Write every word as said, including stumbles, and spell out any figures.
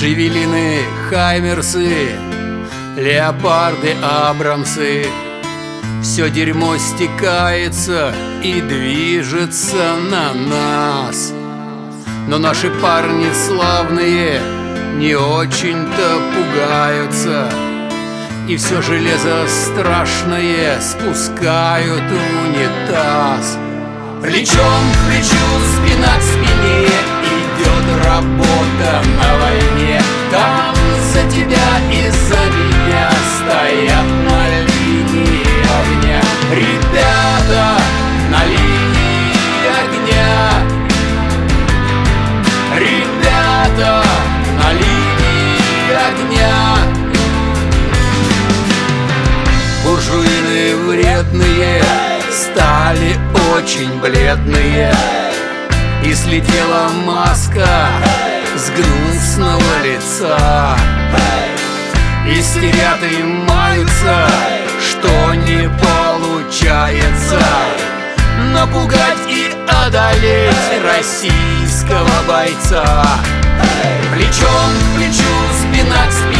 Джавелины, хаймерсы, леопарды, абрамсы. Все дерьмо стекается и движется на нас. Но наши парни славные не очень-то пугаются, и все железо страшное спускают в унитаз. Плечом к плечу, спина к спине идет работа на войне. Там за тебя и за меня стоят на линии огня. Ребята на линии огня. Ребята на линии огня. Буржуины вредные стали очень бледные, и слетела маска с гнусного лица. Истерят и маются, что не получается напугать и одолеть российского бойца. Плечом к плечу, спина к спине